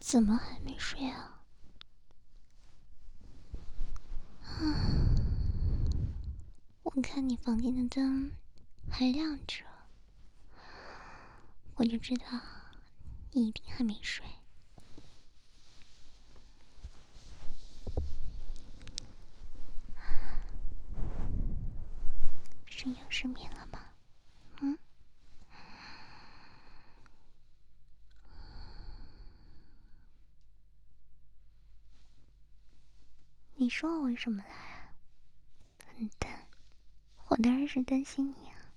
怎么还没睡啊？我看你房间的灯还亮着，我就知道你一定还没睡。是要失眠了吗？你说我为什么来啊？笨蛋，我当然是担心你啊。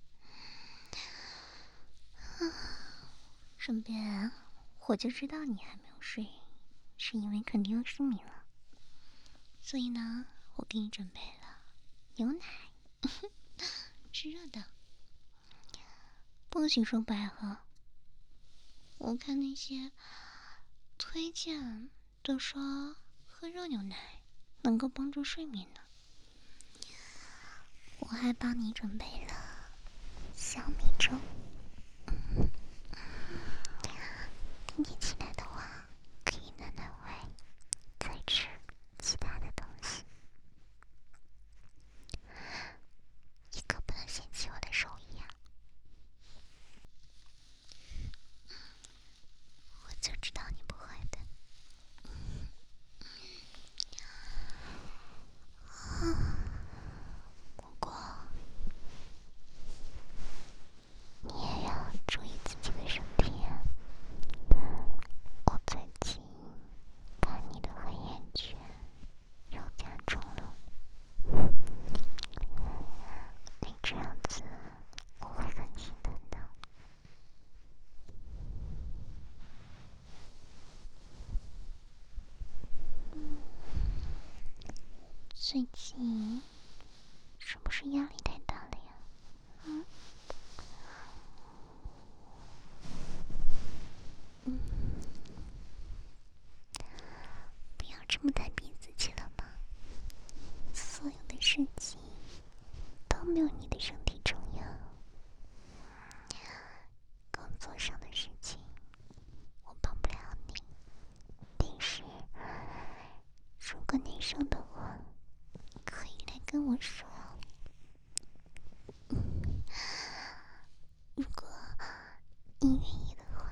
顺便，我就知道你还没有睡，是因为肯定要失眠了。所以呢，我给你准备了牛奶，是热的，不许说白喝。我看那些推荐都说喝热牛奶能够帮助睡眠呢。我还帮你准备了小米粥，今天起来的话可以暖暖胃，再吃其他的东西。你可不能嫌弃我的手艺啊！我就知道你不会的。不过你也要注意自己的身体啊。我最近看你的黑眼圈又加重了，你这样子我会很心疼的。最近是不是压力太大了呀？不要这么太逼自己了嘛。所有的事情都没有你的身体重要。工作上的事情我帮不了你，但是如果你生的话，可以来跟我说。如果你愿意的话，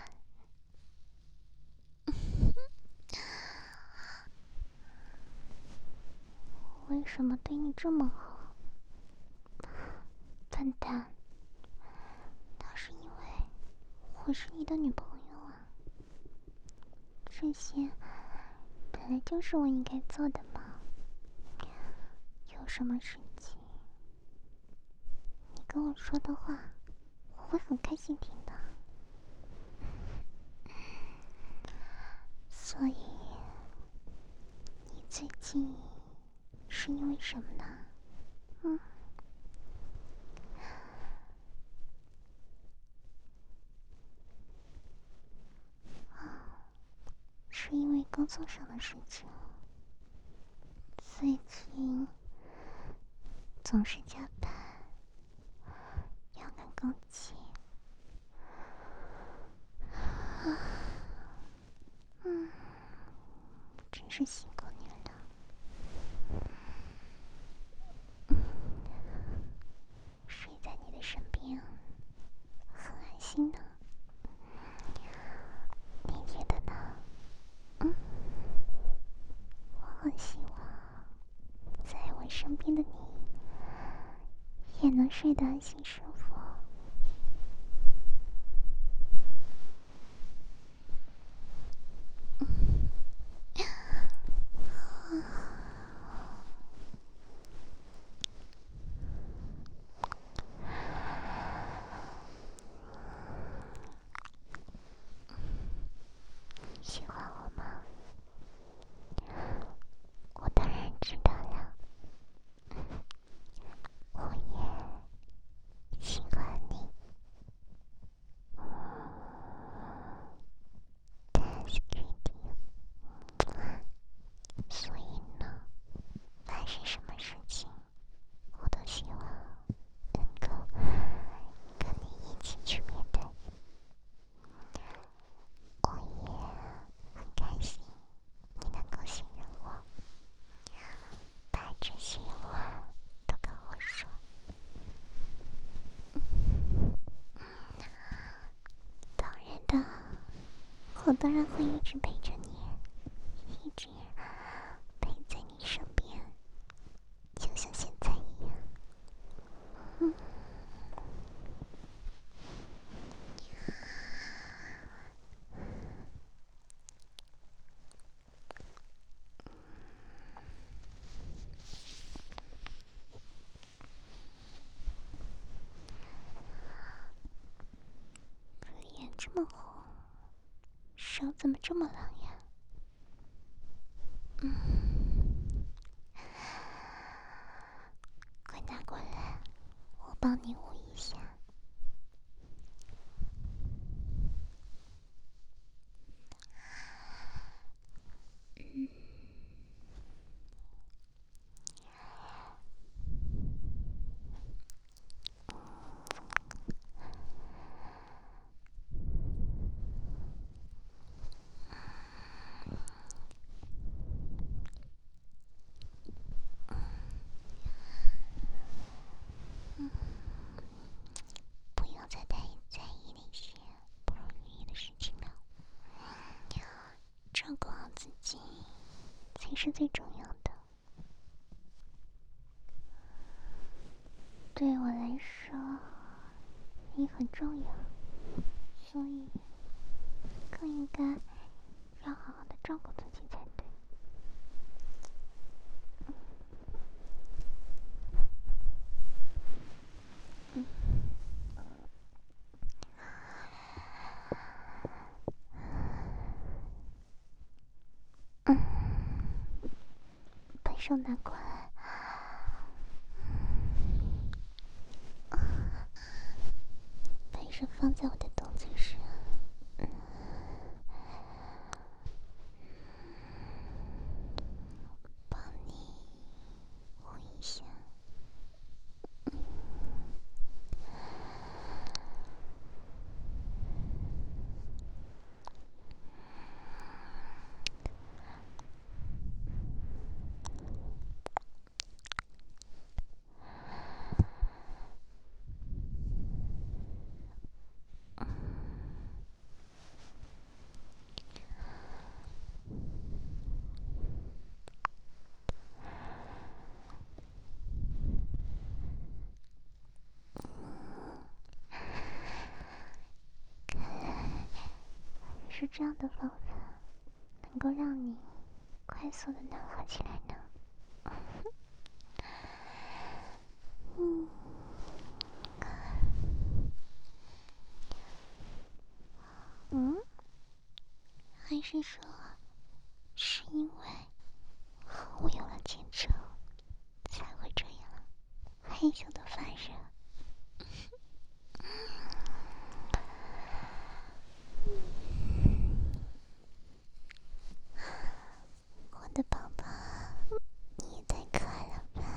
我为什么对你这么好？笨蛋，那是因为我是你的女朋友啊。这些本来就是我应该做的嘛。有什么事情你跟我说的话，我会很开心听的。所以你最近是因为什么呢？是因为工作上的事情，最近总是加班，要赶工期。真是辛苦你了。睡在你的身边很安心呢。你觉得呢？我很希望在我身边的你也能睡得安心舒服。喜欢我吗？我当然知道了。我也喜我当然会一直陪着你，一直陪在你身边，就像现在一样。脸这么红，手怎么这么冷呀？快拿过来，我帮你捂一下。不要再太在意那些不容易的事情了，照顾好自己才是最重要的。对我来说，你很重要，所以更应该要好好的照顾自己才对。把手拿过来，把手放在我的肚子上，帮你捂一下。是这样的方法能够让你快速的暖和起来呢。还是说是因为我有了前车才会这样害羞的发热？我的宝宝，你也太可爱了吧！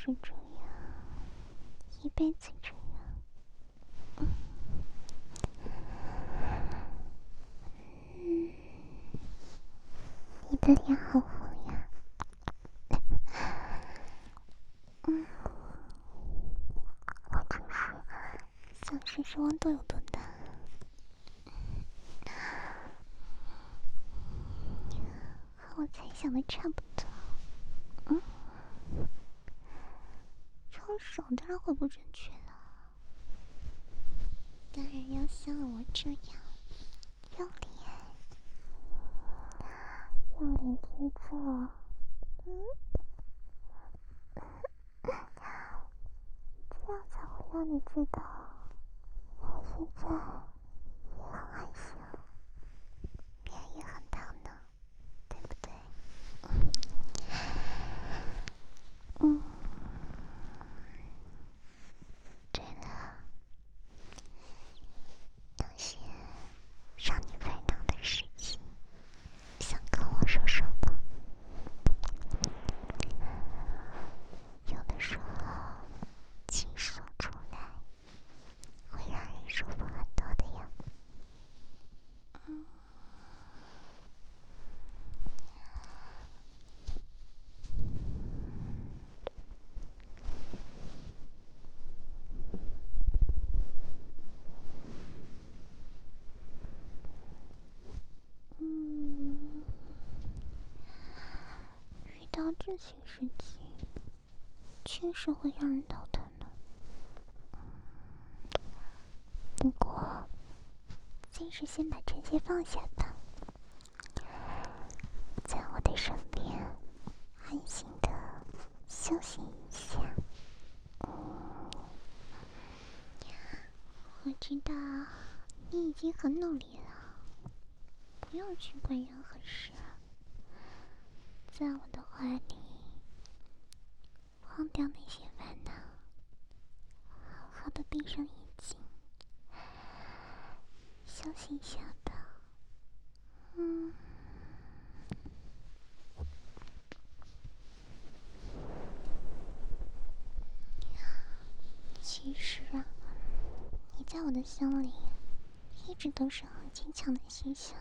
直这样，一辈子这样。你的脸好红呀。我只是想试试温度有多大。和我猜想的差不多。用手当然会不准确了，当然要像我这样用脸贴着。这样才会让你知道我现在也很害羞，脸也很烫呢，对不对？对了，有些让你烦恼的事情，想跟我说说吗？有的时候倾诉出来会让人舒服很多的呀。遇到这些事情确实会让人头疼的。不过暂时先把这些放下吧，在我的身边安心的休息一下。我知道你已经很努力了，不用去管任何事，在我的怀里忘掉那些烦恼，好好的闭上眼睛休息一下吧。其实啊，你在我的心里一直都是很坚强的形象，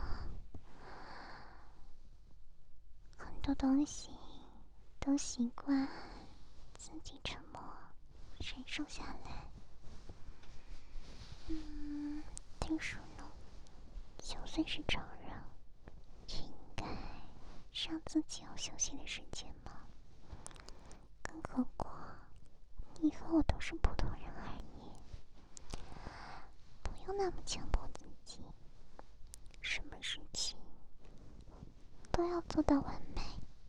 很多东西都习惯自己沉默忍受下来。但是呢，就算是常人，也应该让自己有休息的时间嘛。更何况你和我都是普通人而已，不用那么强迫自己，什么事情都要做到完美。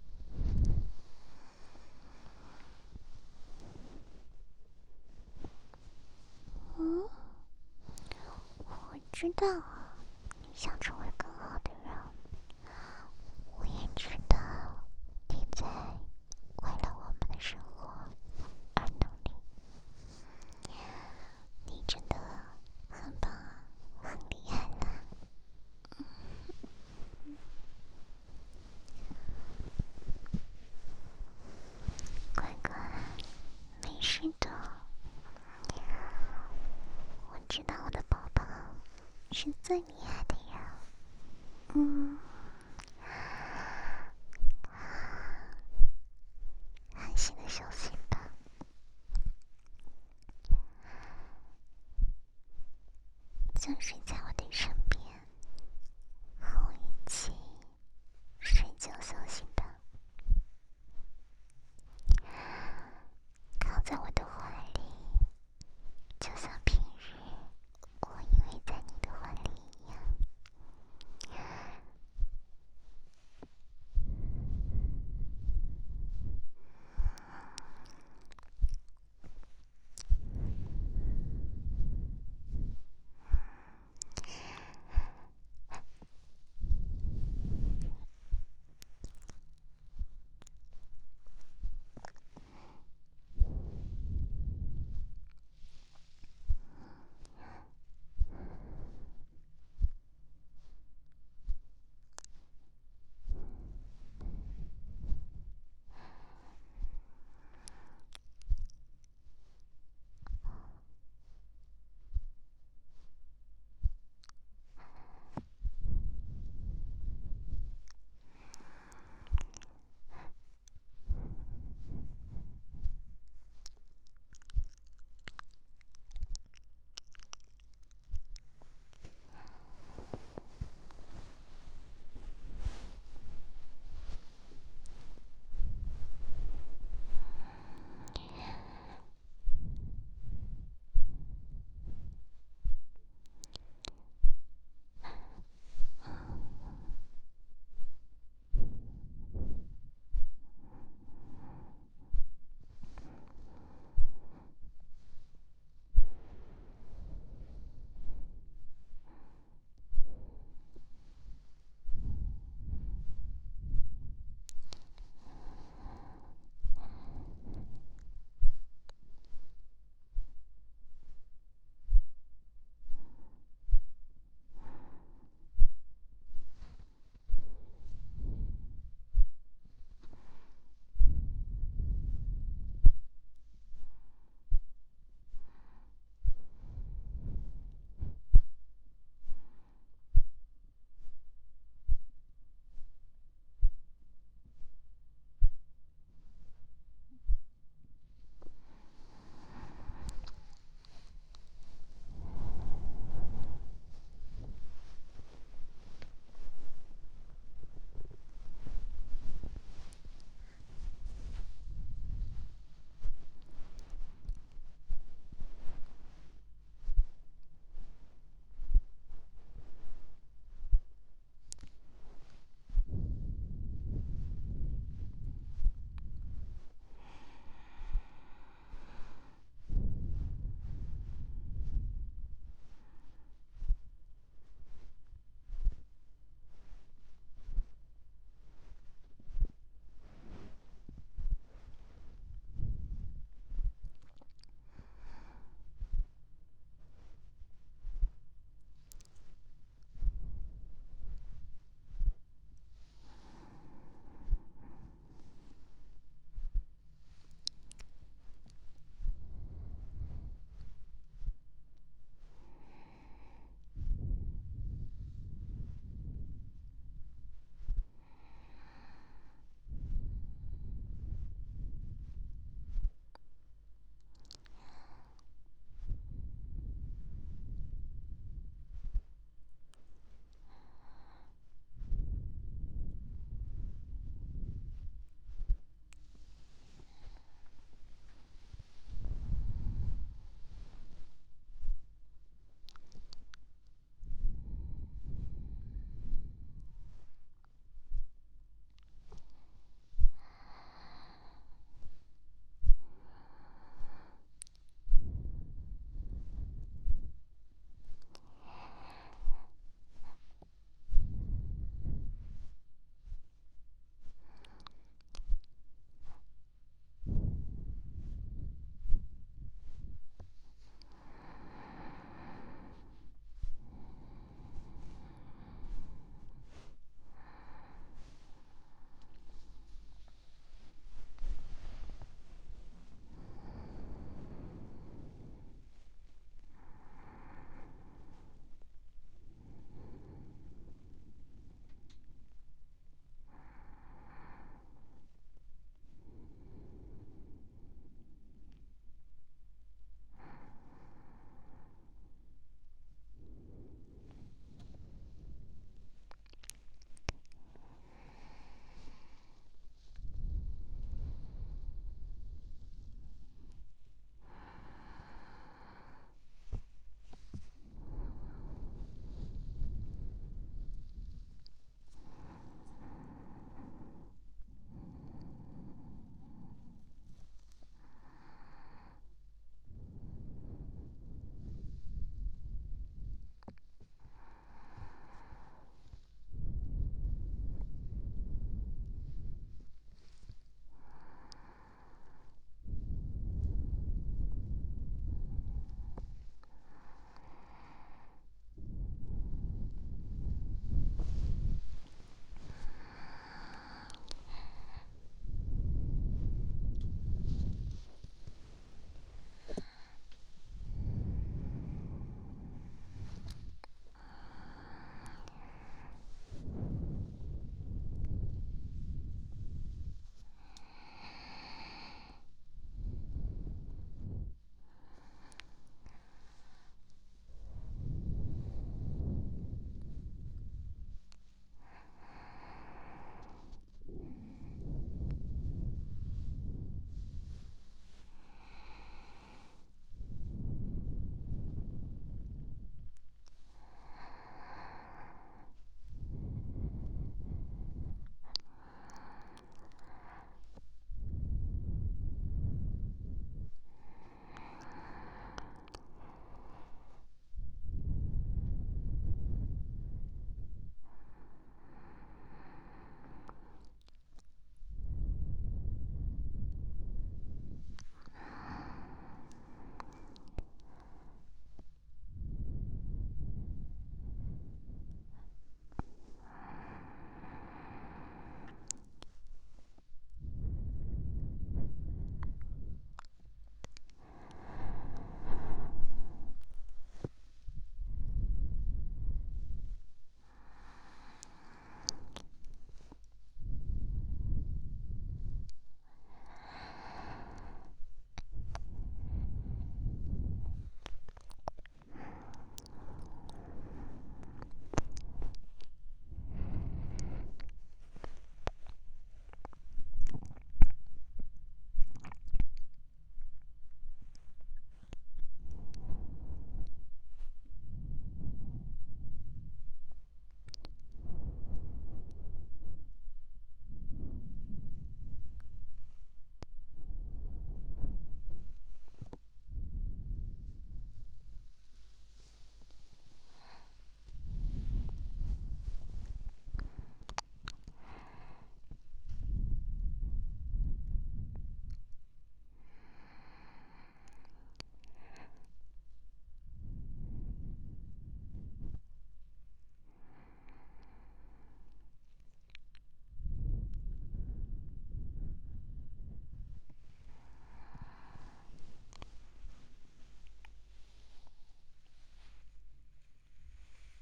我知道你想成为更好的人，我也知道你在为了我们的生活而努力。你真的很棒啊，很厉害啦。乖乖，没事的。我知道我的宝宝是最厉害的人。